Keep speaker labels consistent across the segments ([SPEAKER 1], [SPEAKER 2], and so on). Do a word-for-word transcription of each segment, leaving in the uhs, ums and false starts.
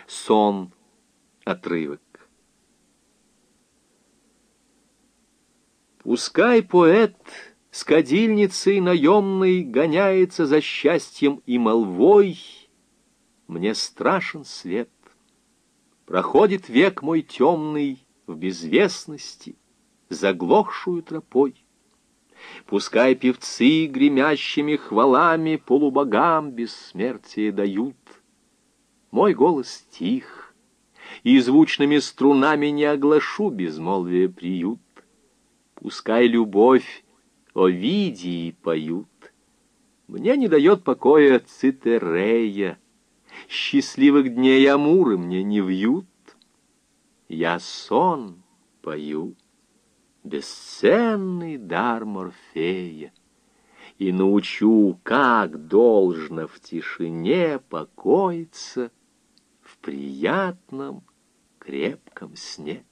[SPEAKER 1] Сон. Отрывок. Пускай поэт с кадильницей наемной гоняется за счастьем и молвой, мне страшен свет. Проходит век мой темный в безвестности, заглохшую тропой. Пускай певцы гремящими хвалами полубогам бессмертие дают, мой голос тих, и звучными струнами не оглашу безмолвие приют. Пускай любовь Овидии поют, мне не дает покоя Цитерея, счастливых дней Амуры мне не вьют. Я сон пою, бесценный дар Морфея, и научу, как должно в тишине покоиться в приятном крепком сне.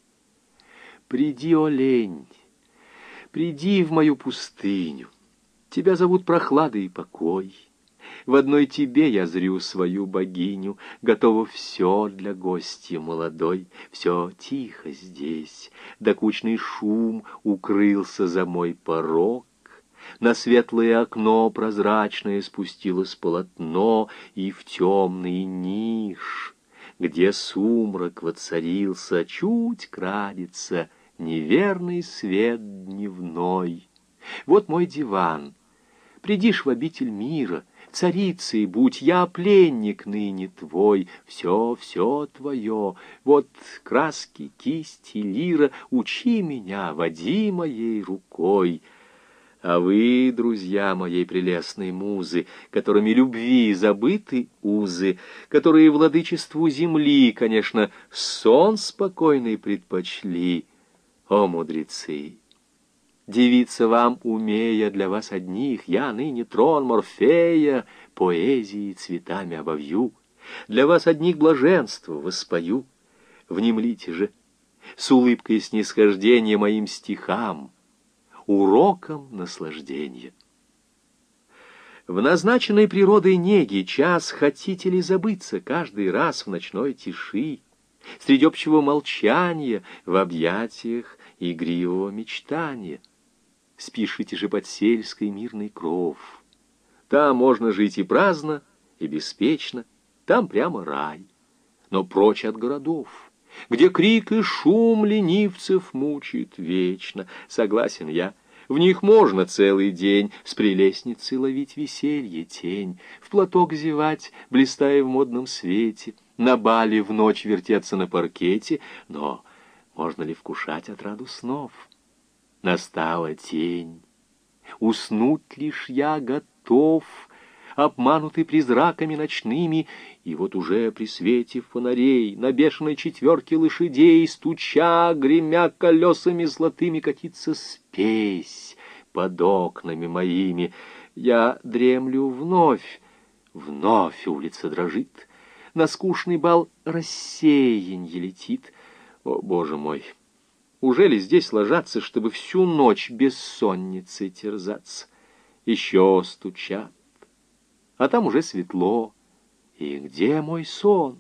[SPEAKER 1] Приди, о лень, приди в мою пустыню, тебя зовут прохлада и покой. В одной тебе я зрю свою богиню, готово все для гостья молодой. Все тихо здесь, докучный шум укрылся за мой порог. На светлое окно прозрачное спустилось полотно, и в темный ниш, где сумрак воцарился, чуть крадется неверный свет дневной. Вот мой диван, придишь в обитель мира, царицей будь, я пленник ныне твой, все, все твое. Вот краски, кисти, лира, учи меня, води моей рукой. А вы, друзья моей прелестной музы, которыми любви забыты узы, которые владычеству земли, конечно, сон спокойный предпочли, о мудрецы! Девица вам, умея для вас одних, я ныне трон Морфея поэзией цветами обовью, для вас одних блаженство воспою. Внемлите же с улыбкой снисхождения моим стихам, уроком наслаждения. В назначенной природой неги час хотите ли забыться каждый раз в ночной тиши, среди общего молчания, в объятиях игривого мечтания? Спешите же под сельской мирный кров. Там можно жить и праздно, и беспечно, там прямо рай. Но прочь от городов, где крик и шум ленивцев мучает вечно. Согласен я, в них можно целый день с прелестницей ловить веселье тень, в платок зевать, блистая в модном свете, на бале в ночь вертеться на паркете. Но можно ли вкушать отраду снов? Настала тень, уснуть лишь я готов, обманутый призраками ночными, и вот уже при свете фонарей на бешеной четверке лошадей, стуча, гремя колесами золотыми, катится спесь под окнами моими. Я дремлю вновь, вновь улица дрожит, на скучный бал рассеянье летит. О, Боже мой! Уже ли здесь ложаться, чтобы всю ночь бессонницей терзаться? Еще стучат, а там уже светло. И где мой сон?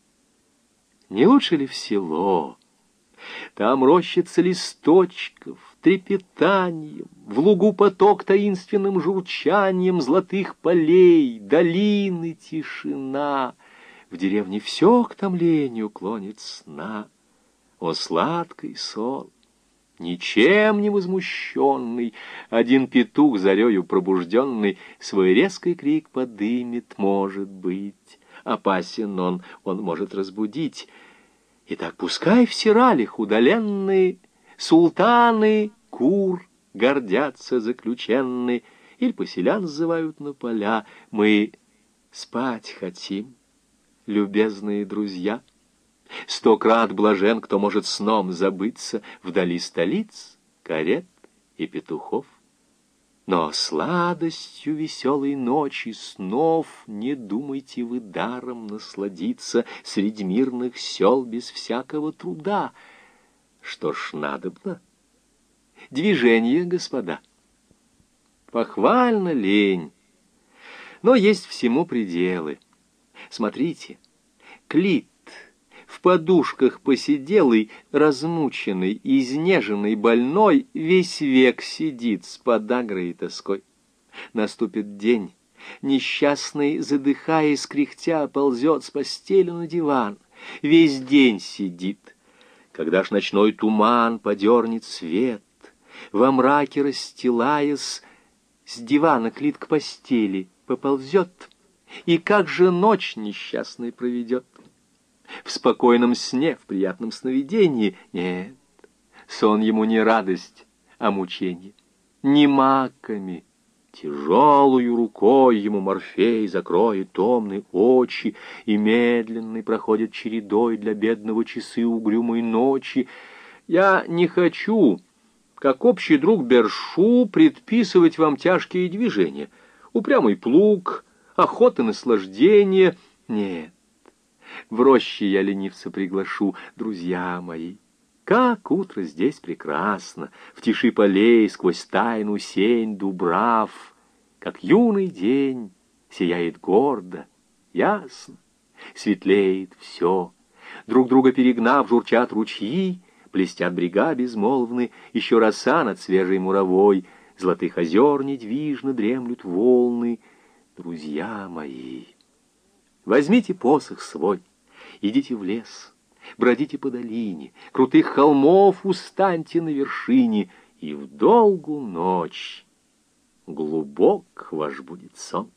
[SPEAKER 1] Не лучше ли в село? Там рощица листочков, трепетанием, в лугу поток таинственным журчанием золотых полей, долины тишина. В деревне все к томлению клонит сна. О, сладкий сон, ничем не возмущенный, один петух зарею пробужденный свой резкий крик подымет, может быть. Опасен он, он может разбудить. Итак, пускай в сиралях удаленные султаны кур гордятся заключенные, или поселян сзывают на поля. Мы спать хотим, любезные друзья. Сто крат блажен, кто может сном забыться вдали столиц, карет и петухов. Но сладостью веселой ночи снов не думайте вы даром насладиться среди мирных сел без всякого труда. Что ж надобно? Движение, господа. Похвально лень, но есть всему пределы. Смотрите, Клит, в подушках посиделый, размученный, изнеженный, больной, весь век сидит с подагрой и тоской. Наступит день, несчастный, задыхаясь, кряхтя, ползет с постели на диван, весь день сидит. Когда ж ночной туман подернет свет, во мраке расстилаясь, с дивана Клит к постели поползет, и как же ночь несчастный проведет? В спокойном сне, в приятном сновидении? Нет, сон ему не радость, а мучение. Не маками, тяжелую рукой ему Морфей закроет томные очи, и медленный проходит чередой для бедного часы угрюмой ночи. Я не хочу, как общий друг Бершу, предписывать вам тяжкие движения, упрямый плуг, охота, наслаждение. Нет, в роще я ленивца приглашу, друзья мои. Как утро здесь прекрасно, в тиши полей, сквозь тайну сень дубрав, как юный день сияет гордо, ясно, светлеет все. Друг друга перегнав, журчат ручьи, блестят брега безмолвны, еще роса над свежей муровой, золотых озер недвижно дремлют волны. Друзья мои, возьмите посох свой, идите в лес, бродите по долине, крутых холмов устаньте на вершине, и в долгу ночь глубок ваш будет сон.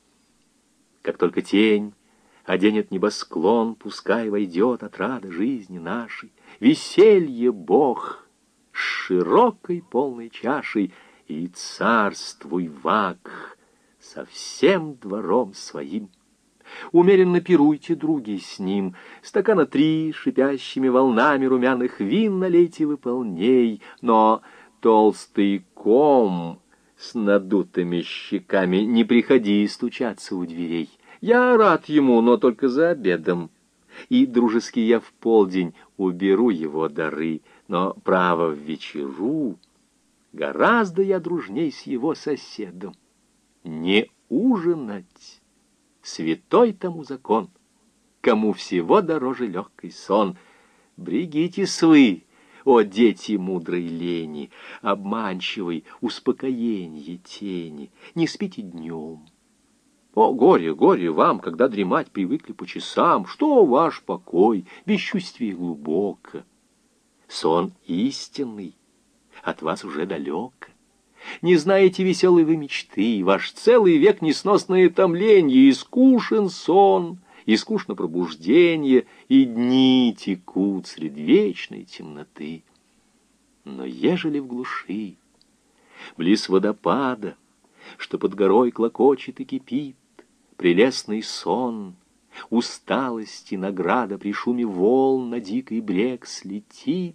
[SPEAKER 1] Как только тень оденет небосклон, пускай войдет отрада жизни нашей, веселье Бог с широкой полной чашей, и царствуй, Вак, со всем двором своим. Умеренно пируйте, други, с ним, стакана три шипящими волнами румяных вин налейте вы полней, но толстый ком с надутыми щеками не приходи стучаться у дверей. Я рад ему, но только за обедом, и дружески я в полдень уберу его дары, но, право, в вечеру гораздо я дружней с его соседом. Не ужинать — святой тому закон, кому всего дороже легкий сон. Брегитесь вы, о дети мудрой лени, обманчивой успокоенье тени, не спите днем. О, горе, горе вам, когда дремать привыкли по часам, что ваш покой, бесчувствие глубоко. Сон истинный от вас уже далеко. Не знаете веселой вы мечты, ваш целый век несносное томленье, и скушен сон, и скучно пробуждение, и дни текут средь вечной темноты. Но ежели в глуши, близ водопада, что под горой клокочет и кипит, прелестный сон, усталости награда при шуме волн на дикий брег слетит,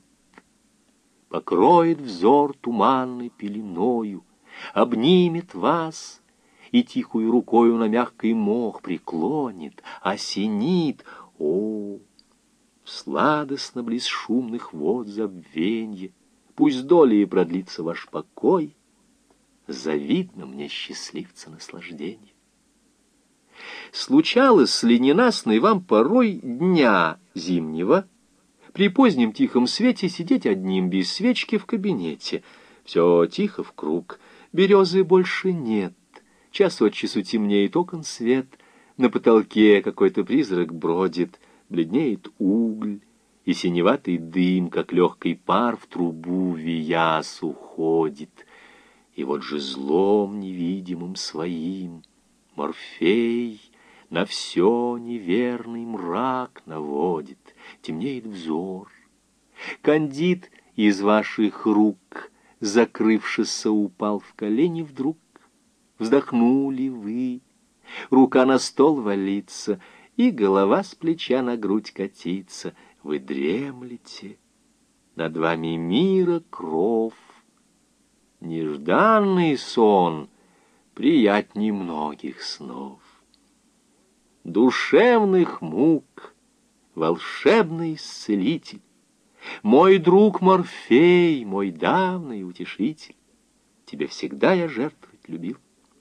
[SPEAKER 1] покроет взор туманной пеленою, обнимет вас и тихую рукою на мягкий мох преклонит, осенит. О, сладостно близ шумных вод забвенье, пусть долей продлится ваш покой, завидно мне счастливца наслажденье. Случалось ли ненастной вам порой дня зимнего при позднем тихом свете сидеть одним без свечки в кабинете? Все тихо вкруг, березы больше нет, час от часу темнеет окон свет, на потолке какой-то призрак бродит, бледнеет угль, и синеватый дым, как легкий пар, в трубу вияс уходит. И вот же злом невидимым своим Морфей на все неверный мрак наводит, темнеет взор. Кандид из ваших рук, закрывшийся, упал в колени вдруг. Вздохнули вы, рука на стол валится, и голова с плеча на грудь катится. Вы дремлете, над вами мира кров. Нежданный сон приятней многих снов. Душевных мук волшебный исцелитель, мой друг Морфей, мой давний утешитель, тебе всегда я жертвовать любил.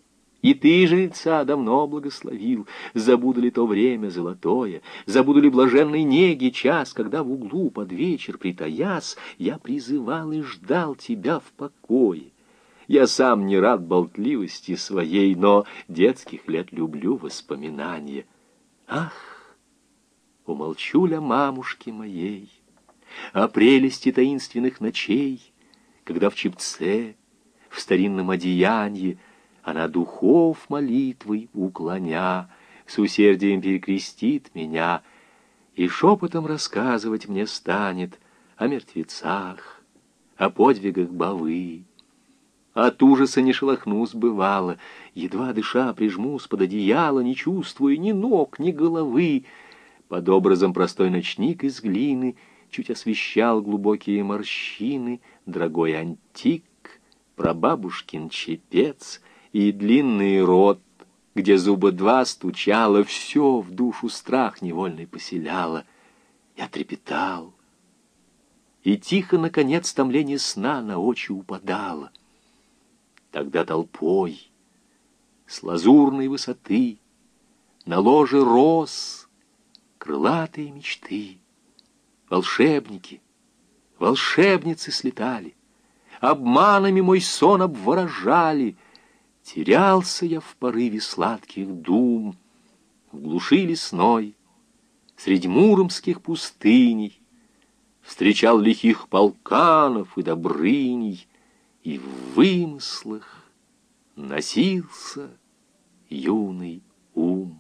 [SPEAKER 1] И ты, жреца, давно благословил. Забуду ли то время золотое, забуду ли блаженной неги час, когда в углу под вечер притаясь, я призывал и ждал тебя в покое. Я сам не рад болтливости своей, но детских лет люблю воспоминания. Ах, умолчу ля мамушки моей о прелести таинственных ночей, когда в чепце, в старинном одеянии, она духов молитвой уклоня, с усердием перекрестит меня и шепотом рассказывать мне станет о мертвецах, о подвигах бавы. От ужаса не шелохнусь, бывало, едва дыша прижмусь под одеяло, не чувствуя ни ног, ни головы. Под образом простой ночник из глины чуть освещал глубокие морщины, дорогой антик, прабабушкин чепец и длинный рот, где зуба два стучало, все в душу страх невольный поселяло. Я трепетал, и тихо, наконец, томление сна на очи упадало. Тогда толпой с лазурной высоты на ложе роз крылатые мечты. Волшебники, волшебницы слетали, обманами мой сон обворожали. Терялся я в порыве сладких дум, в глуши лесной, среди муромских пустыней, встречал лихих полканов и добрыней, и в вымыслах носился юный ум.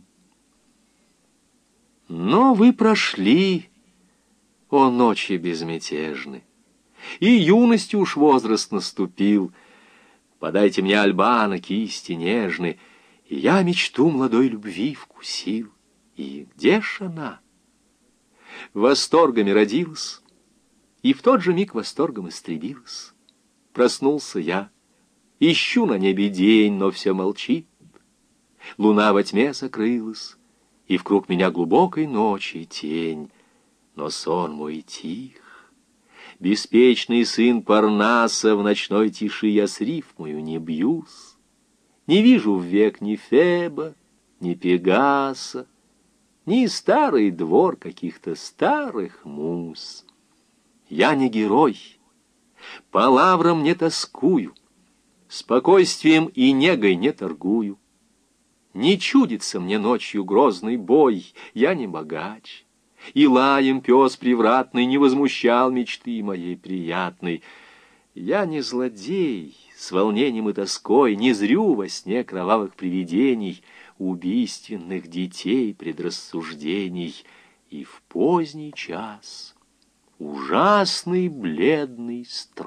[SPEAKER 1] Но вы прошли, о ночи безмятежны, и юностью уж возраст наступил. Подайте мне альбана, кисти нежны, и я мечту молодой любви вкусил. И где ж она? Восторгами родилась, и в тот же миг восторгом истребилась. Проснулся я, ищу на небе день, но все молчит. Луна во тьме сокрылась, и вкруг меня глубокой ночи тень. Но сон мой тих, беспечный сын Парнаса, в ночной тиши я с рифмою не бьюсь. Не вижу ввек ни Феба, ни Пегаса, ни старый двор каких-то старых мус. Я не герой, по лаврам не тоскую, спокойствием и негой не торгую. Не чудится мне ночью грозный бой, я не богач, и лаем пес привратный не возмущал мечты моей приятной. Я не злодей, с волнением и тоской не зрю во сне кровавых привидений, убийственных детей предрассуждений, и в поздний час ужасный бледный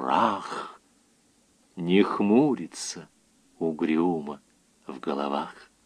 [SPEAKER 1] страх не хмурится угрюмо в головах.